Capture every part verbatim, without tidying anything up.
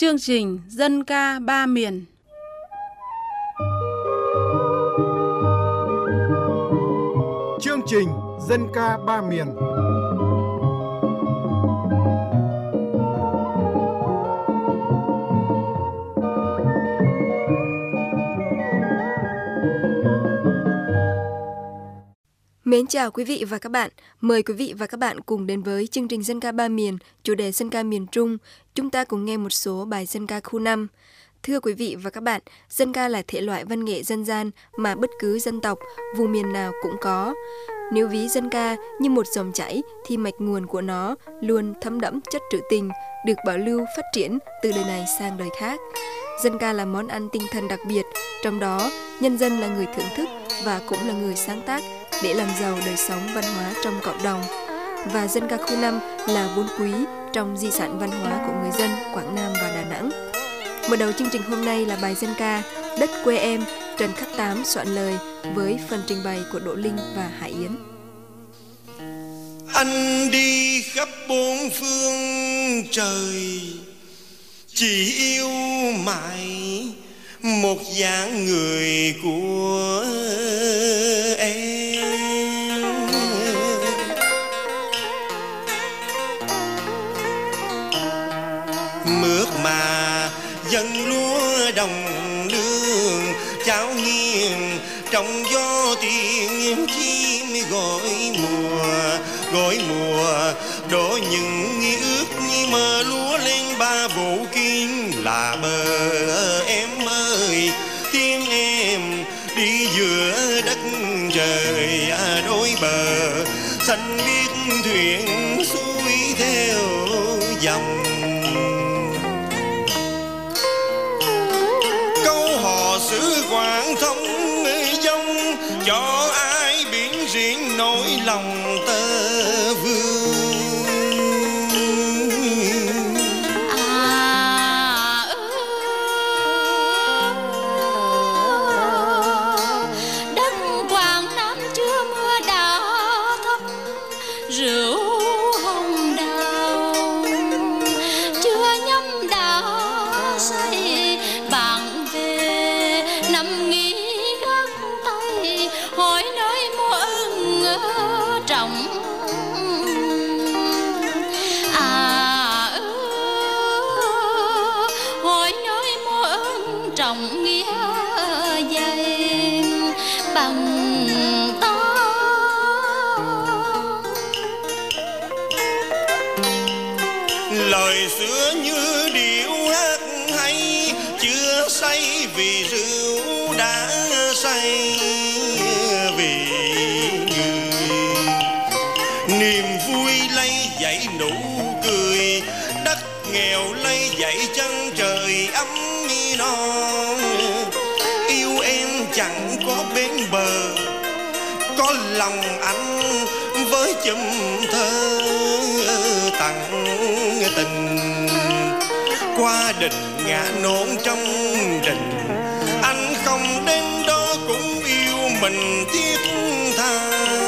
Chương trình Dân ca ba miền. Chương trình Dân ca ba miền. Mến chào quý vị và các bạn. Mời quý vị và các bạn cùng đến với chương trình Dân ca ba miền, chủ đề dân ca miền Trung. Chúng ta cùng nghe một số bài dân ca khu năm. Thưa quý vị và các bạn, dân ca là thể loại văn nghệ dân gian mà bất cứ dân tộc, vùng miền nào cũng có. Nếu ví dân ca như một dòng chảy thì mạch nguồn của nó luôn thấm đẫm chất trữ tình, được bảo lưu phát triển từ đời này sang đời khác. Dân ca là món ăn tinh thần đặc biệt, trong đó nhân dân là người thưởng thức và cũng là người sáng tác để làm giàu đời sống văn hóa trong cộng đồng. Và dân ca khu năm là vốn quý trong di sản văn hóa của người dân Quảng Nam và Đà Nẵng. Mở đầu chương trình hôm nay là bài dân ca Đất quê em, Trần Khắc Tám soạn lời với phần trình bày của Đỗ Linh và Hải Yến. Anh đi khắp bốn phương trời, chỉ yêu mãi một dáng người của em. Mướt mà dân lúa đồng lương, cháo nghiêng trong gió tiếng chim gọi mùa, gọi mùa đổ những nghi ước như mơ lúa lên ba vụ kín là bờ em ơi. Tiếng em đi giữa đất trời đôi bờ, xanh biết thuyền xuôi theo dòng. Câu hò xứ Quảng Thông dông, cho ai biển riêng nỗi lòng tơ vương. Lời xưa như điệu hát hay, chưa say vì rượu đã say vì người. Niềm vui lay dậy nụ cười, đất nghèo lay dậy chân trời ấm non. Yêu em chẳng có bến bờ, có lòng anh với chùm thơ tặng tình. Qua đình ngã nôn trong đình, anh không đến đó cũng yêu mình thiết tha.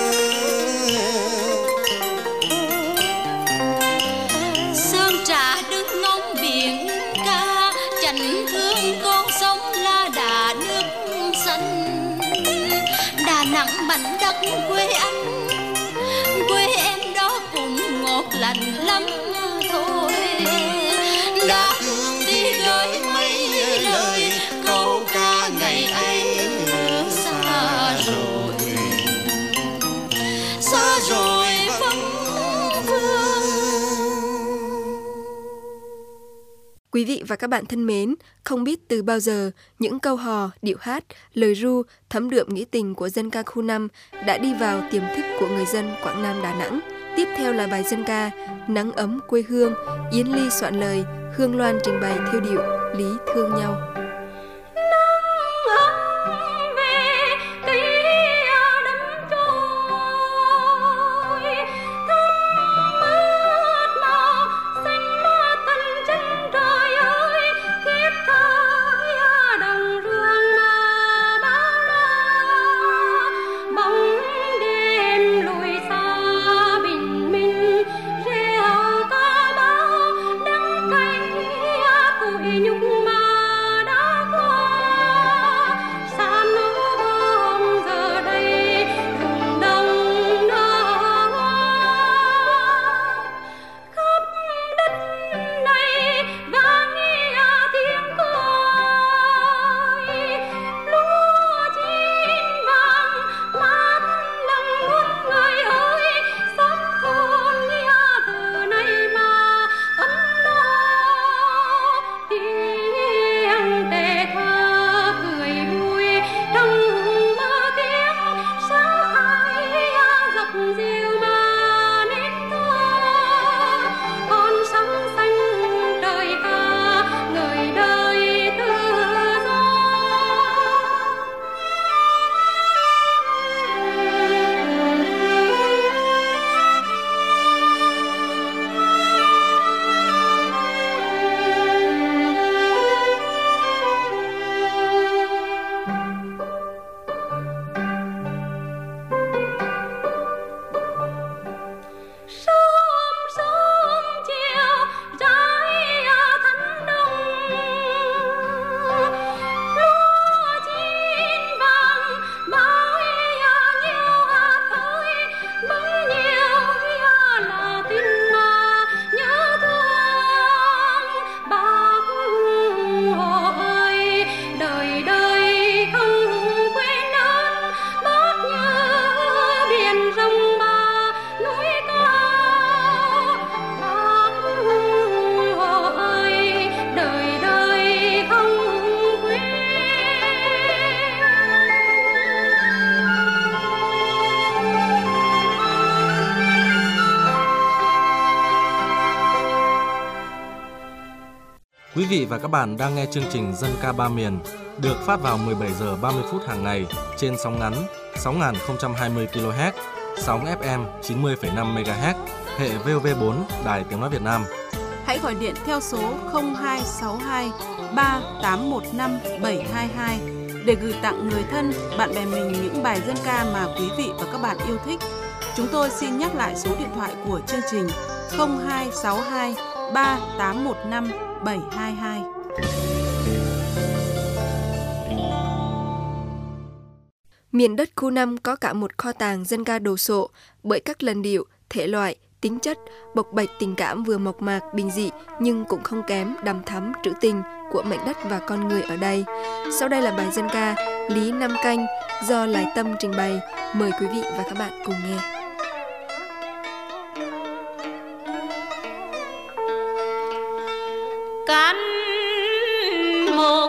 Sơn trà đứng ngóng biển ca, chạnh thương con sông La Đà nước xanh. Đà Nẵng mảnh đất quê anh, quê em đó cũng ngọt lành lắm thôi. Đã thương đi gửi mấy lời câu ca ngày ấy xa rồi, xa rồi vắng vương. Quý vị và các bạn thân mến, không biết từ bao giờ những câu hò, điệu hát, lời ru thấm đượm nghĩa tình của dân ca khu năm đã đi vào tiềm thức của người dân Quảng Nam Đà Nẵng. Tiếp theo là bài dân ca Nắng ấm quê hương, Yến Ly soạn lời, Hương Loan trình bày theo điệu Lý thương nhau. Hãy Quý vị và các bạn đang nghe chương trình Dân ca ba miền được phát vào mười bảy giờ ba mươi phút hàng ngày trên sóng ngắn sáu nghìn không trăm hai mươi ki lô héc, sóng ép em chín mươi phẩy năm mê ga héc, hệ vê o vê bốn Đài Tiếng nói Việt Nam. Hãy gọi điện theo số không hai sáu hai ba tám một năm bảy hai hai để gửi tặng người thân, bạn bè mình những bài dân ca mà quý vị và các bạn yêu thích. Chúng tôi xin nhắc lại số điện thoại của chương trình không hai sáu hai ba tám một năm bảy hai hai. Miền đất khu năm có cả một kho tàng dân ca đồ sộ bởi các làn điệu, thể loại, tính chất, bộc bạch tình cảm vừa mộc mạc, bình dị nhưng cũng không kém đằm thắm trữ tình của mảnh đất và con người ở đây. Sau đây là bài dân ca Lý Nam Canh do Lại Tâm trình bày. Mời quý vị và các bạn cùng nghe. Cánh một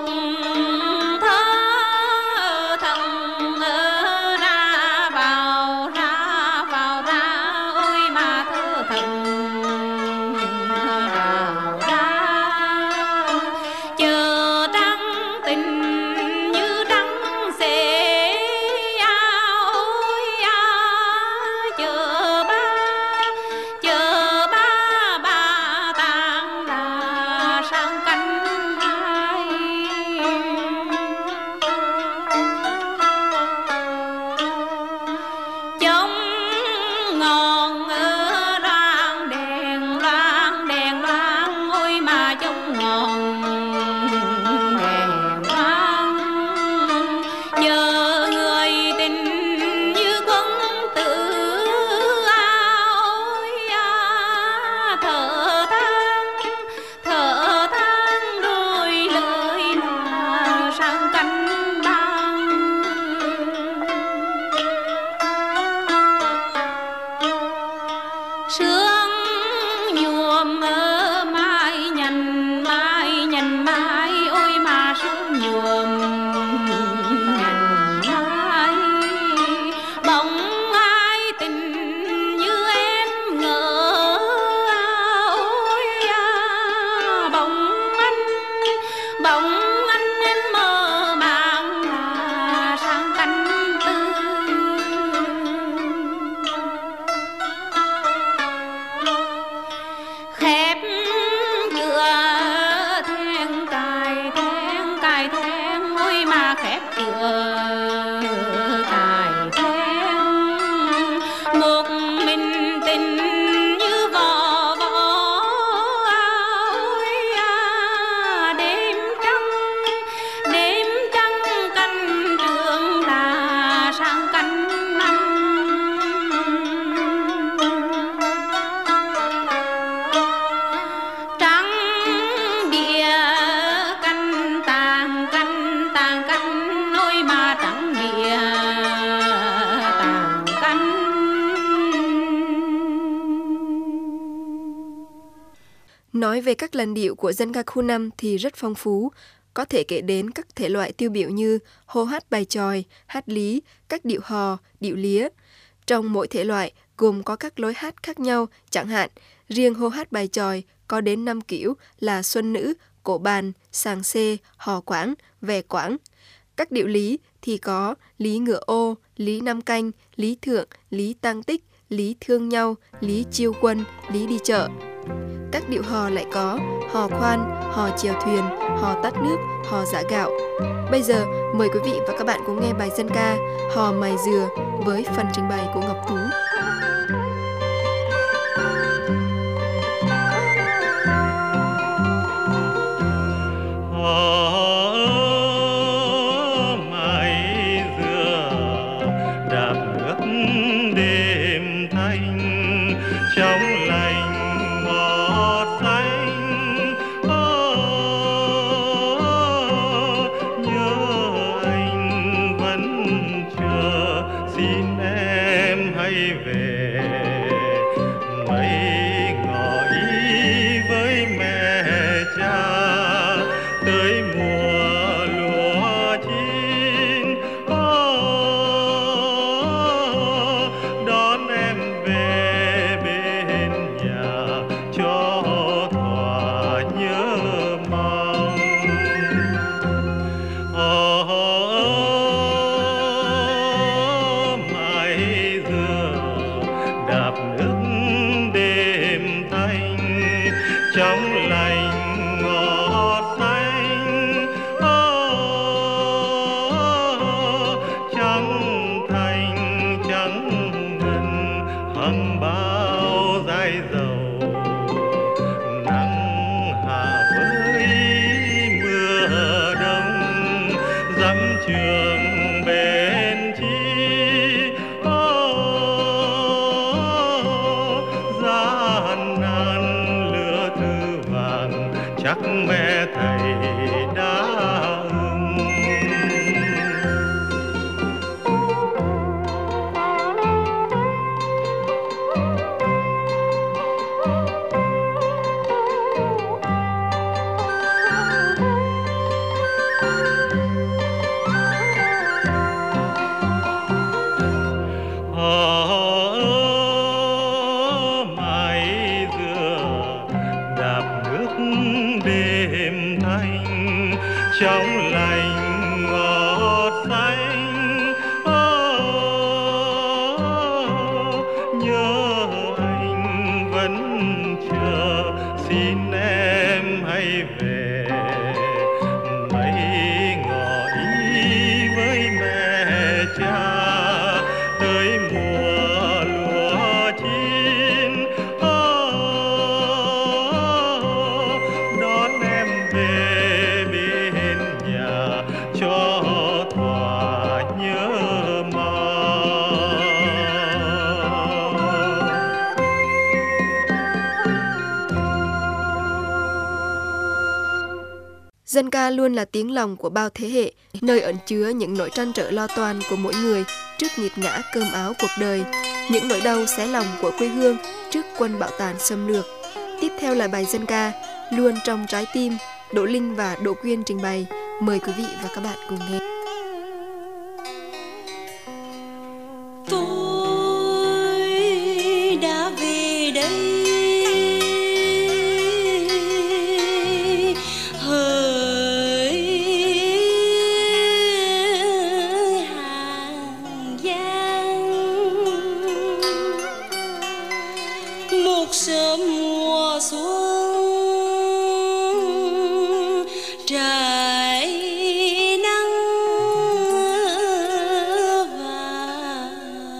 Nói về các làn điệu của dân ca khu năm thì rất phong phú, có thể kể đến các thể loại tiêu biểu như hô hát bài chòi, hát lý, các điệu hò, điệu lía. Trong mỗi thể loại gồm có các lối hát khác nhau, chẳng hạn riêng hô hát bài chòi có đến năm kiểu là xuân nữ, cổ bàn, sàng xê, hò quảng, vè quảng. Các điệu lý thì có lý ngựa ô, lý nam canh, lý thượng, lý tang tích, lý thương nhau, lý chiêu quân, lý đi chợ. Các điệu hò lại có hò khoan, hò chèo thuyền, hò tát nước, hò giã gạo. Bây giờ mời quý vị và các bạn cùng nghe bài dân ca Hò mài dừa với phần trình bày của Ngọc Tú. Xin em hãy anh trong lành ngọt xanh. Oh, nhớ anh vẫn chờ, xin em hãy về. Mấy ngỏ ý với mẹ cha, tới mùa lúa chín. Oh, đón em về bên nhà cho thỏa nhớ mong. Dân ca luôn là tiếng lòng của bao thế hệ, nơi ẩn chứa những nỗi trăn trở lo toan của mỗi người trước nghiệt ngã cơm áo cuộc đời, những nỗi đau xé lòng của quê hương trước quân bạo tàn xâm lược. Tiếp theo là bài dân ca Luôn trong trái tim, Đỗ Linh và Đỗ Quyên trình bày. Mời quý vị và các bạn cùng nghe. Tôi đã về đây hỡi Hàng Giang, một sớm mùa xuân trời nắng vàng,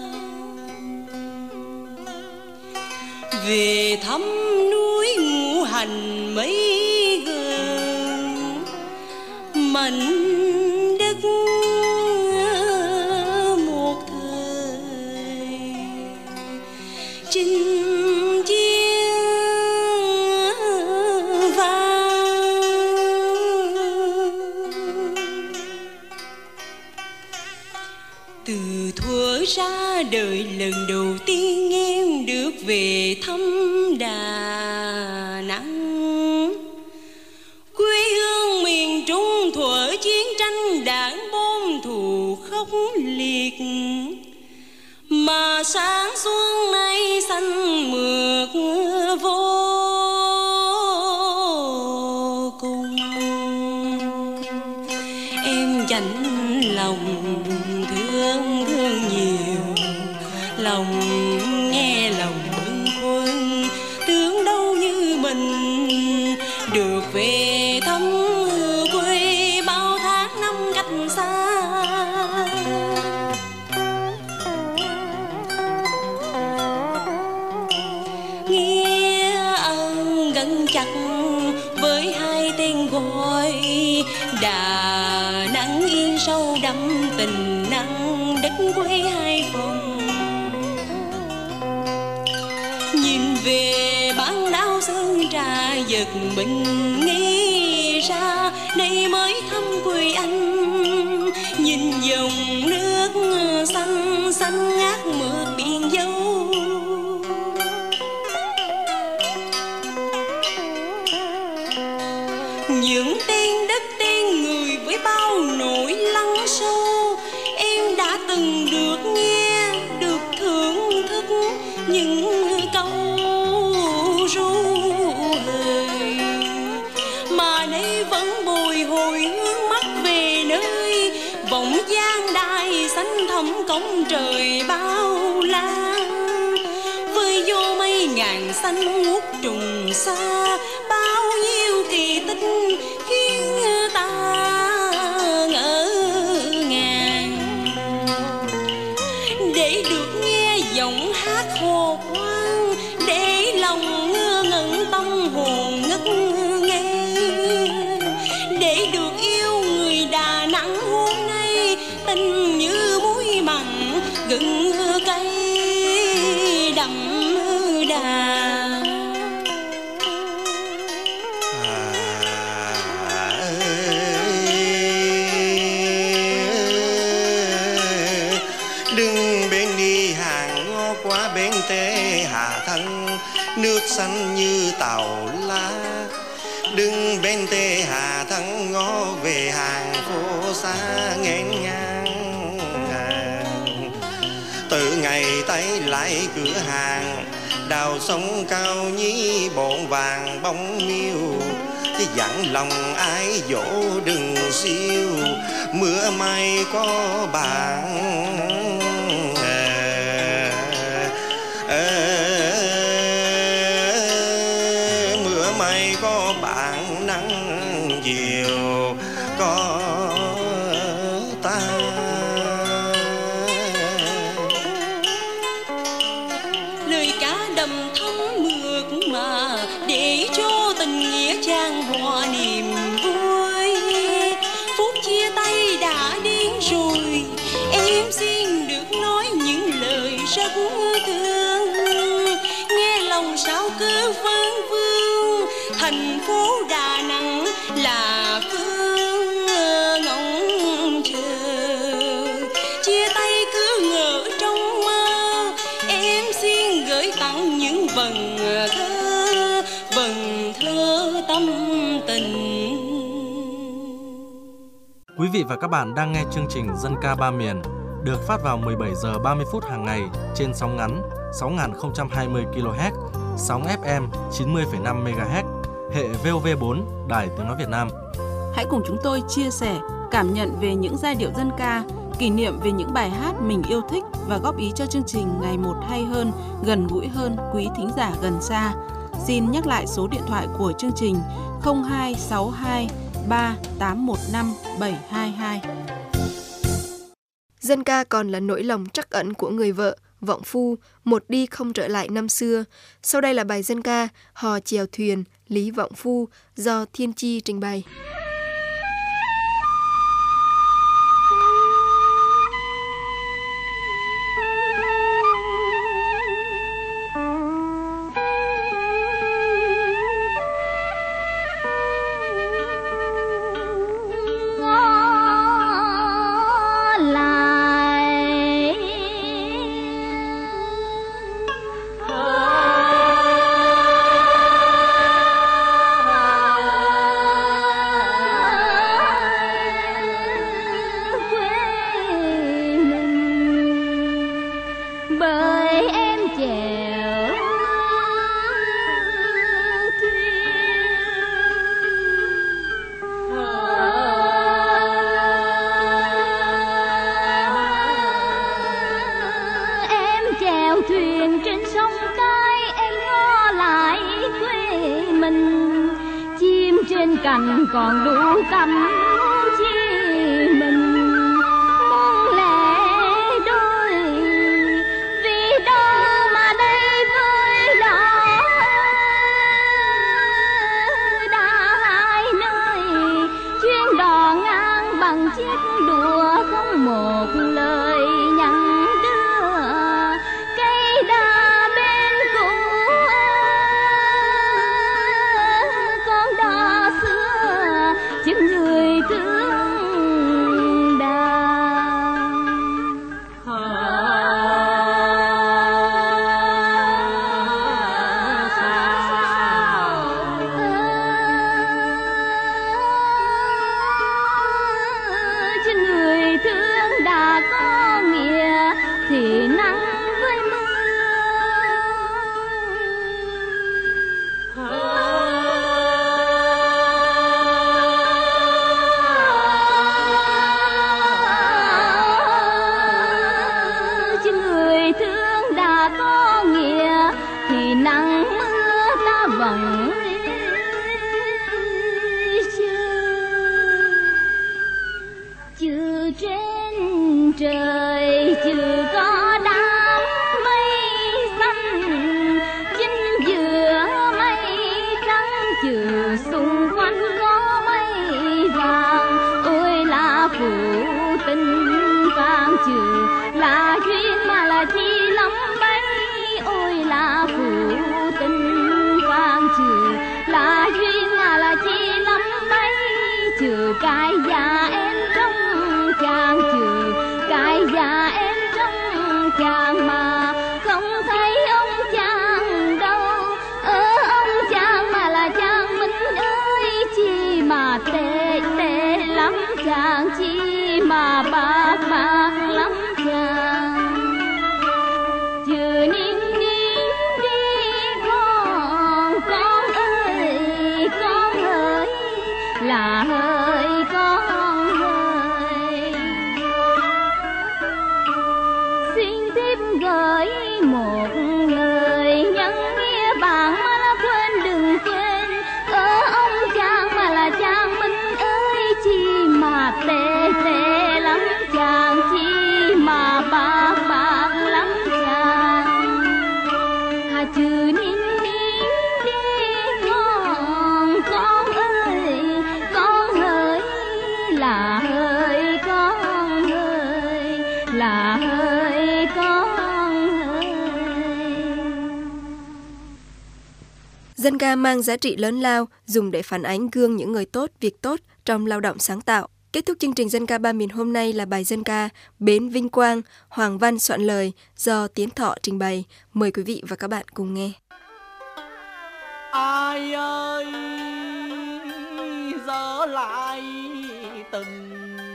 về thăm núi Ngũ Hành mấy gần, mảnh đất một thời chinh chiến vang. Từ thuở ra đời lần đầu tiên em được về thăm Đà Nẵng, quê hương miền Trung thuở chiến tranh đảng bom thù khốc liệt, mà sáng xuân nay xanh mượt vô cùng. Em dành lòng thương thương nhiều, lòng nghe lòng bâng khuâng, tưởng đâu như mình được về thăm quê bao tháng năm cách xa. Nghe ơn gắn chặt với hai tên gọi, Đà Nẵng yên sâu đậm tình nắng đất quê hai phòng. Nhìn về bán đảo Sơn Trà giật mình nghĩ ra đây mới thăm quê anh. Nhìn dòng nước xanh xanh ngát mượt biển dâu, những tên đất tên người với bao nỗi lắng sâu. Em đã từng được nghe, được thưởng thức những câu ru hời, mà nay vẫn bồi hồi hướng mắt về nơi vọng giang đài xanh thẳm cổng trời bao la. Với vô mây ngàn xanh ngút trùng xa, bao nhiêu kỳ tích khiến ta ngỡ ngàng. Để được nghe giọng hát hồ quang, để lòng ngơ ngẩn tâm hồn ngất ngây, để được yêu người Đà Nẵng hôm nay tình như muối mặn gừng cay đậm đà. Đừng bên đi hàng ngó qua bên Tế Hà Thân, nước xanh như tàu lá. Đừng bên Tế Hà Thân ngó về hàng phố xa nghênh ngang. Từ ngày tay lại cửa hàng, đào sông cao nhí bộn vàng bóng miêu. chứ dặn lòng ai dỗ đừng siêu, mưa may có bạn à, à, mưa may có bạn nắng chiều có ta. Lời cá đầm thấm mượt mà để cho tình nghĩa trang hòa niềm vui. Phút chia tay đã đến rồi, em xin được nói những lời rất thương. Nghe lòng sao cứ vương vương, thành phố Đà Nẵng là phương ngóng chờ. Chia tay cứ ngỡ trong mơ, em xin gửi tặng những vần thơ, vần thơ tâm tình. Quý vị và các bạn đang nghe chương trình Dân ca ba miền được phát vào mười bảy giờ ba mươi phút hàng ngày trên sóng ngắn sáu nghìn không trăm hai mươi ki lô héc, sóng ép em chín mươi phẩy năm mê ga héc, hệ vê o vê bốn, Đài Tiếng nói Việt Nam. Hãy cùng chúng tôi chia sẻ, cảm nhận về những giai điệu dân ca, kỷ niệm về những bài hát mình yêu thích và góp ý cho chương trình ngày một hay hơn, gần gũi hơn quý thính giả gần xa. Xin nhắc lại số điện thoại của chương trình không hai sáu hai ba tám một năm bảy hai hai. Dân ca còn là nỗi lòng trắc ẩn của người vợ, vọng phu, một đi không trở lại năm xưa. Sau đây là bài dân ca Hò chèo thuyền, Lý Vọng Phu do Thiên Chi trình bày. Cành còn đủ cắm chi mình muôn lẻ đôi, vì đâu mà đây với đó đã hai nơi, chuyến đò ngang bằng chiếc đũa không một lời nhắn đưa, cây đa bên cũ con đò xưa chừng người thương đàn. Chừng người thương đã có nghĩa thì nắng với thương đã có nghĩa thì nắng mưa ta vẫn chừ trên trời chừ có đám mây xanh chính giữa mây trắng, chừ xung quanh có mây vàng. Ôi là phụ tình vàng, chừ là duyên mà là chi lắm bấy. Ôi là phụ tình vàng, chừ là duyên mà là chi lắm bấy. Chừ cái già em trong chàng, chừ cái già em trong chàng mà không thấy ông chàng đâu. Ơ ông chàng mà là chàng Minh ơi, chi mà tệ tệ lắm chàng, chi mà bạc bạc lắm chàng. Chừ nín nín đi con, con ơi con ơi, là ơi con ơi. Xin tiếp gửi một lời nhân nghĩa bạn mà là quên đừng quên, ở ông chàng mà là chàng Minh ơi, chi mà tệ tệ lắm chàng, chi mà bạc bạc lắm chàng. Hà chữ nín nín đi ngon con ơi, con ơi là ơi con ơi, là ơi con ơi. Dân ca mang giá trị lớn lao, dùng để phản ánh gương những người tốt, việc tốt trong lao động sáng tạo. Kết thúc chương trình Dân ca ba miền hôm nay là bài dân ca Bến Vinh Quang, Hoàng Văn soạn lời do Tiến Thọ trình bày. Mời quý vị và các bạn cùng nghe. Ai ơi dở lại từng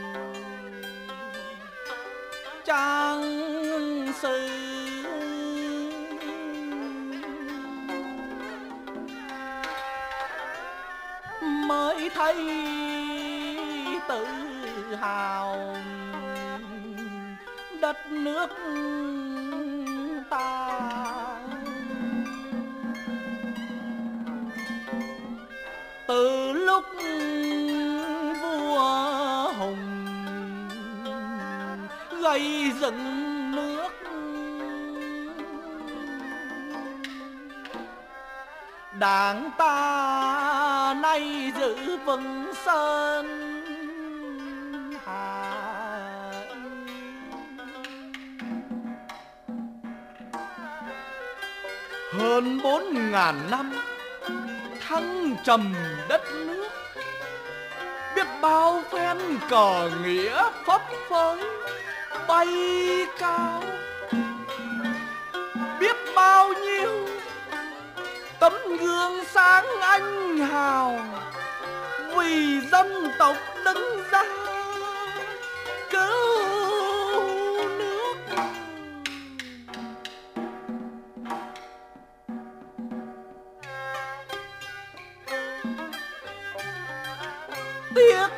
trang sử, mới thấy tự hào đất nước ta. Từ lúc vua Hùng gây dựng nước, Đảng ta nay giữ vững sơn hà. Hơn bốn ngàn năm thăng trầm đất nước, biết bao phen cờ nghĩa phấp phới bay cao, biết bao nhiêu tấm gương sáng anh hào vì dân tộc đứng ra cứu nước. Tiếc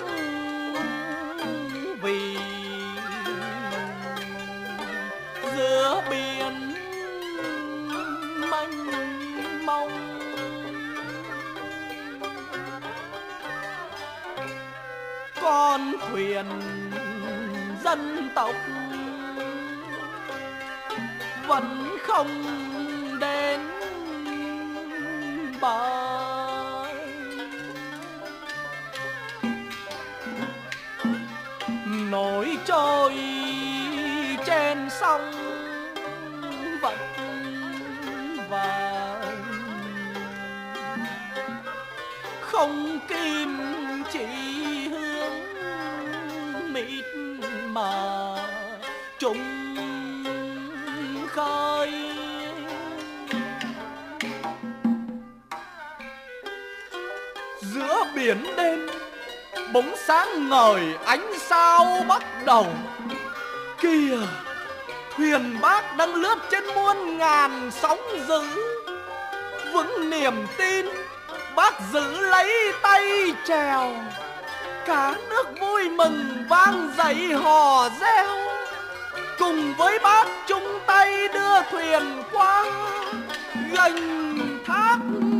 vì giữa biển mênh mông, con thuyền dân tộc vẫn không đến bờ. Nổi trôi trên sông vẫn vàng, không kim chỉ hương mịt mờ trùng khơi. Giữa biển đêm bóng sáng ngời ánh sao bắt đầu, kìa thuyền bác đang lướt trên muôn ngàn sóng dữ. Vững niềm tin bác giữ lấy tay chèo, cả nước vui mừng vang dậy hò reo. Cùng với bác chung tay đưa thuyền qua gành thác.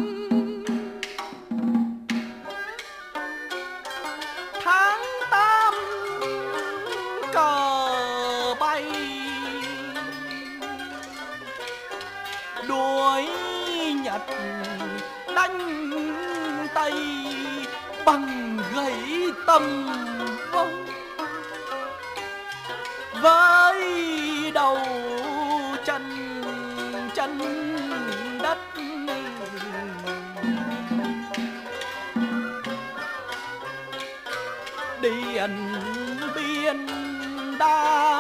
Tháng tám cờ bay đuổi Nhật đánh Tây bằng gậy tầm vông. Với đầu chân chân đất điện biên đá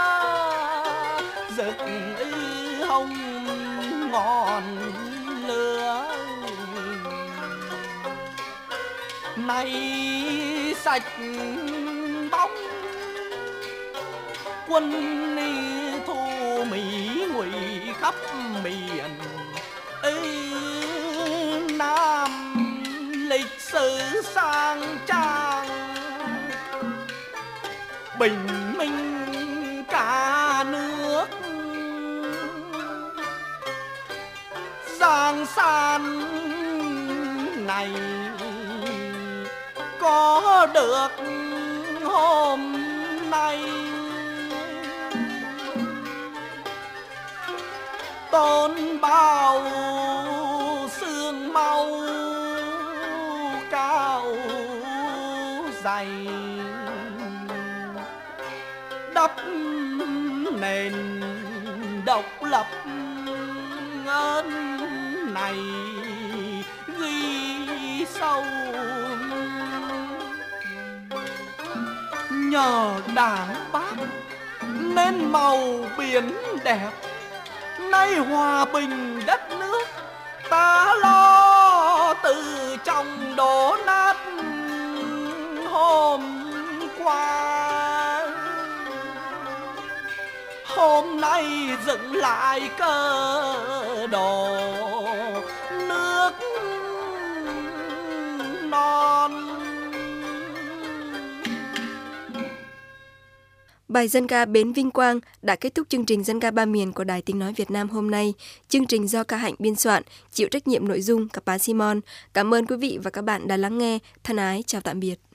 rực hồng ngọn lửa. Nay sạch bóng quân thu Mỹ ngụy khắp miền ấy Nam lịch sử sang trang, bình minh cả nước. Giang san này có được hôm nay, tôn bao sương mau cao dày, đắp nền độc lập ơn này ghi sâu. Nhờ Đảng Bác nên màu biển đẹp, nay hòa bình đất nước ta lo từ trong đổ nát hôm qua. Hôm nay dựng lại cơ đồ nước non. Bài dân ca Bến Vinh Quang đã kết thúc chương trình Dân ca ba miền của Đài Tiếng nói Việt Nam hôm nay. Chương trình do Ca Hạnh biên soạn, chịu trách nhiệm nội dung Cáp Simon. Cảm ơn quý vị và các bạn đã lắng nghe. Thân ái chào tạm biệt.